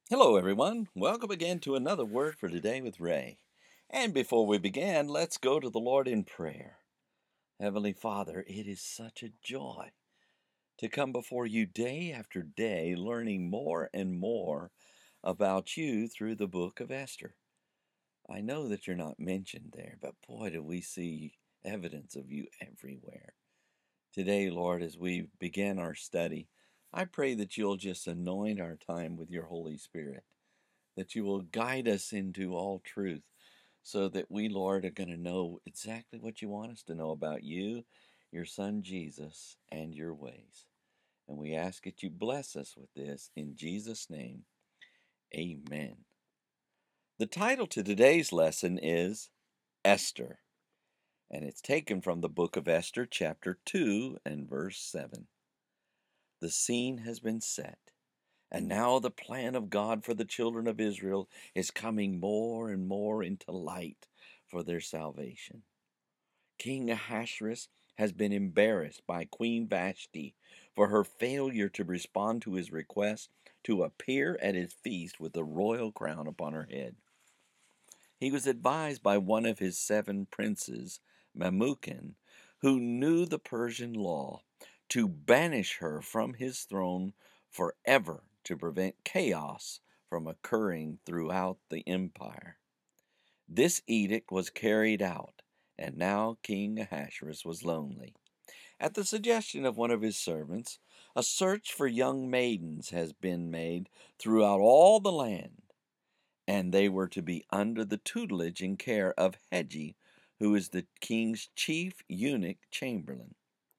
Hello, everyone. Welcome again to another Word for Today with Ray. And before we begin, let's go to the Lord in prayer. Heavenly Father, it is such a joy to come before you day after day, learning more and more about you through the book of Esther. I know that you're not mentioned there, but boy, do we see evidence of you everywhere. Today, Lord, as we begin our study, I pray that you'll just anoint our time with your Holy Spirit, that you will guide us into all truth so that we, Lord, are going to know exactly what you want us to know about you, your Son Jesus, and your ways. And we ask that you bless us with this in Jesus' name. Amen. The title to today's lesson is Esther, and it's taken from the book of Esther, chapter 2 and verse 7. The scene has been set. And now the plan of God for the children of Israel is coming more and more into light for their salvation. King Ahasuerus has been embarrassed by Queen Vashti for her failure to respond to his request to appear at his feast with the royal crown upon her head. He was advised by one of his 7 princes, Memucan, who knew the Persian law, to banish her from his throne forever to prevent chaos from occurring throughout the empire. This edict was carried out, and now King Ahasuerus was lonely. At the suggestion of one of his servants, a search for young maidens has been made throughout all the land, and they were to be under the tutelage and care of Hegai, who is the king's chief eunuch chamberlain.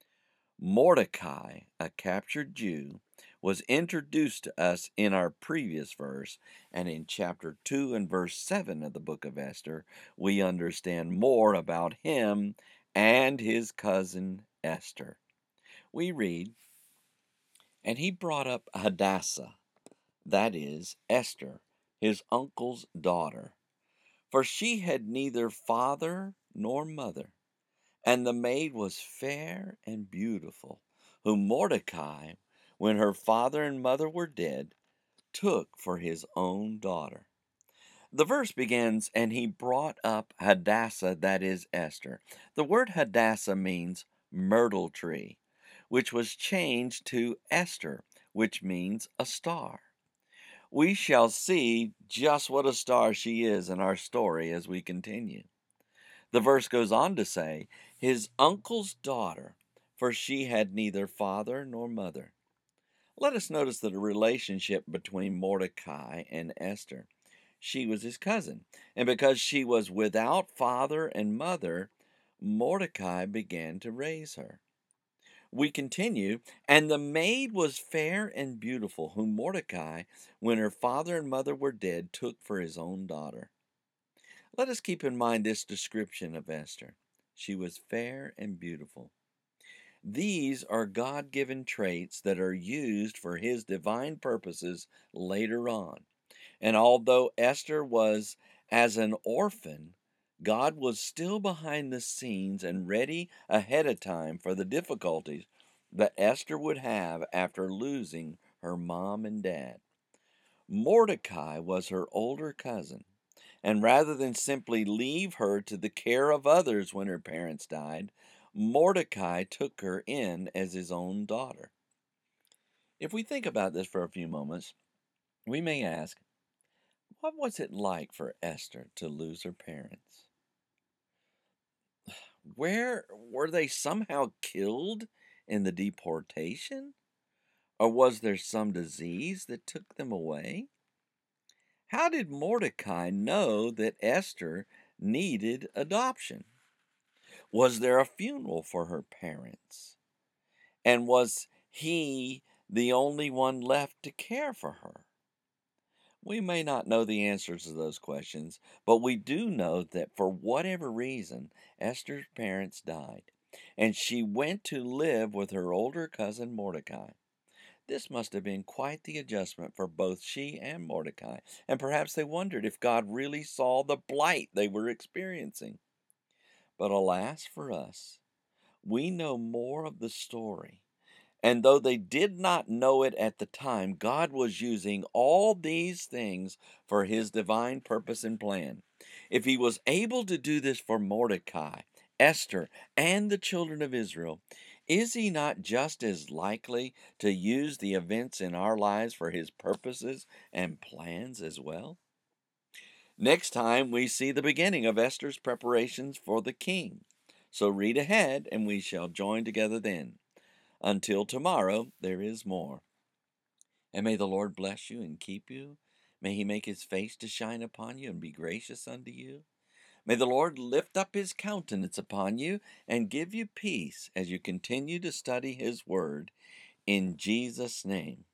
Mordecai, a captured Jew, was introduced to us in our previous verse, and in chapter 2 and verse 7 of the book of Esther, we understand more about him and his cousin Esther. We read, "And he brought up Hadassah, that is, Esther, his uncle's daughter, for she had neither father nor mother. And the maid was fair and beautiful, whom Mordecai, when her father and mother were dead, took for his own daughter." The verse begins, "And he brought up Hadassah, that is, Esther." The word Hadassah means myrtle tree, which was changed to Esther, which means a star. We shall see just what a star she is in our story as we continue. The verse goes on to say, "His uncle's daughter, for she had neither father nor mother." Let us notice the relationship between Mordecai and Esther. She was his cousin, and because she was without father and mother, Mordecai began to raise her. We continue, "And the maid was fair and beautiful, whom Mordecai, when her father and mother were dead, took for his own daughter." Let us keep in mind this description of Esther. She was fair and beautiful. These are God-given traits that are used for his divine purposes later on. And although Esther was as an orphan, God was still behind the scenes and ready ahead of time for the difficulties that Esther would have after losing her mom and dad. Mordecai was her older cousin, and rather than simply leave her to the care of others when her parents died, Mordecai took her in as his own daughter. If we think about this for a few moments, we may ask, what was it like for Esther to lose her parents? Where were they somehow killed in the deportation? Or was there some disease that took them away? How did Mordecai know that Esther needed adoption? Was there a funeral for her parents? And was he the only one left to care for her? We may not know the answers to those questions, but we do know that for whatever reason, Esther's parents died, and she went to live with her older cousin Mordecai. This must have been quite the adjustment for both she and Mordecai, and perhaps they wondered if God really saw the blight they were experiencing. But alas for us, we know more of the story, And though they did not know it at the time, God was using all these things for his divine purpose and plan. If he was able to do this for Mordecai, Esther, and the children of Israel, is he not just as likely to use the events in our lives for his purposes and plans as well? Next time, we see the beginning of Esther's preparations for the king. So read ahead, and we shall join together then. Until tomorrow, there is more. And may the Lord bless you and keep you. May he make his face to shine upon you and be gracious unto you. May the Lord lift up his countenance upon you and give you peace as you continue to study his word. In Jesus' name.